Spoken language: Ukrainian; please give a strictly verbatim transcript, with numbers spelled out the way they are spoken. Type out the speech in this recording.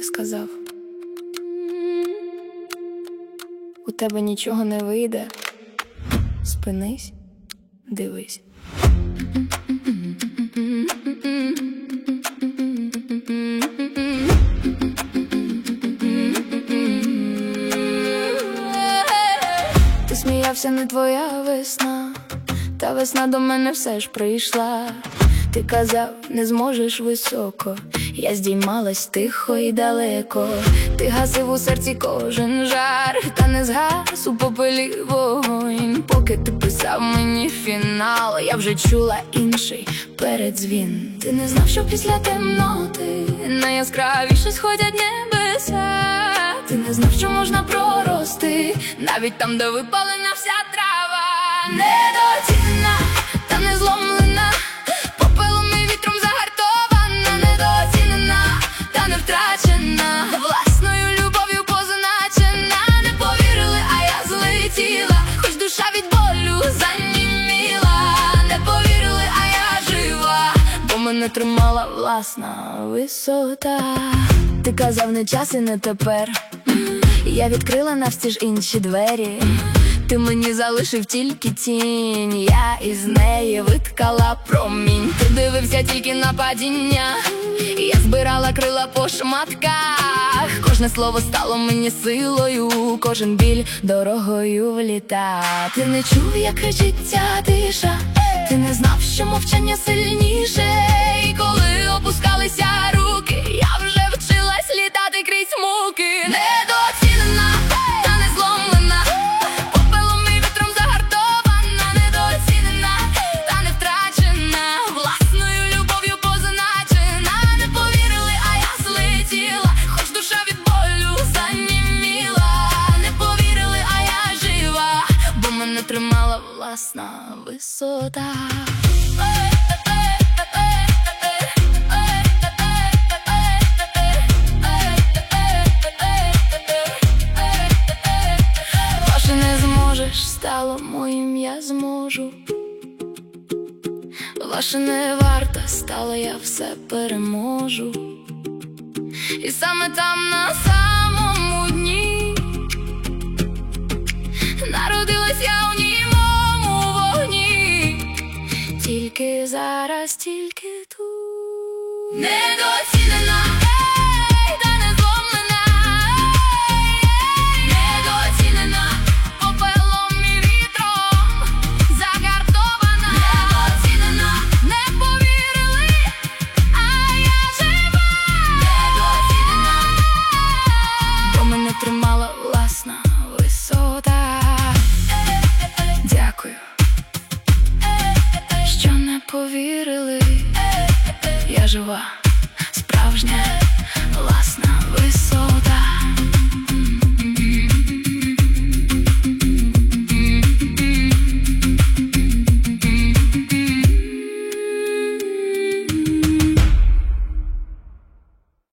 сказав: у тебе нічого не вийде. Спинись, дивись. Ти сміявся, не твоя весна, та весна до мене все ж прийшла. Ти казав, не зможеш високо, я здіймалась тихо і далеко. Ти гасив у серці кожен жар, та не згас у попелі вогонь. Поки ти писав мені фінал, я вже чула інший передзвін. Ти не знав, що після темноти найяскравіше сходять небеса. Ти не знав, що можна прорости навіть там, де випалена вся трава. Недооцінена, та не зломлена, попелом і вітром загартована. Недооцінена, та не втрачена, власною любов'ю позначена. Не повірили, а я злетіла, хоч душа від болю заніміла. Не повірили, а я жива, бо мене тримала власна висота. Ти казав, не час і не тепер, я відкрила навстіж інші двері. Ти мені залишив тільки тінь, я із неї виткала промінь. Ти дивився тільки на падіння, я збирала крила по шматках. Кожне слово стало мені силою, кожен біль дорогою в літа. Ти не чув, як кричить ця тиша, ти не знав, що мовчання сильніше. І коли опускалися руки, я вже вчилась літати крізь муки. Недооцінена, та не зломлена, попелом і вітром загартована. Недооцінена, та не втрачена, власною любов'ю позначена. Не повірили, а я злетіла, хоч душа від болю заніміла. Не повірили, а я жива, бо мене тримала власна висота. Ваше не зможеш стало моїм я зможу. Ваше не варта стало, я все переможу. І саме там на самому дні народилась я у німому вогні. Тільки зараз, тільки тут. Недооцінена, ей, та не зломлена, ей, недооцінена, попелом і вітром загартована. Недооцінена, не повірили, а я жива. Недооцінена, бо мене тримала власна висота. Дякую, що не повірили, я жива, справжня власна висота.